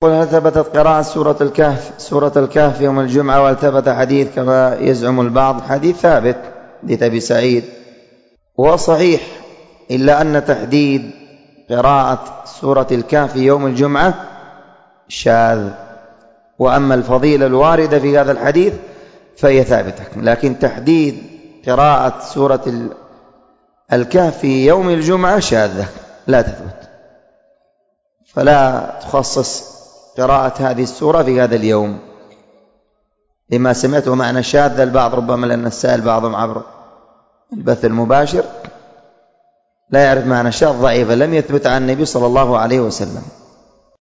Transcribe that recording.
قل هل ثبتت قراءة سورة الكهف يوم الجمعة، وهل ثبت حديث كما يزعم البعض؟ حديث ثابت حديث أبي سعيد وهو صحيح، إلا أن تحديد قراءة سورة الكهف يوم الجمعة شاذ، وأما الفضيلة الواردة في هذا الحديث فهي ثابتة، لكن تحديد قراءة سورة الكهف في يوم الجمعة شاذة لا تثبت، فلا تخصص قراءة هذه السورة في هذا اليوم لما سمعته معنى شاذ البعض، ربما لأن السائل بعضهم عبر البث المباشر لا يعرف معنى شاذ ضعيفا لم يثبت عن النبي صلى الله عليه وسلم.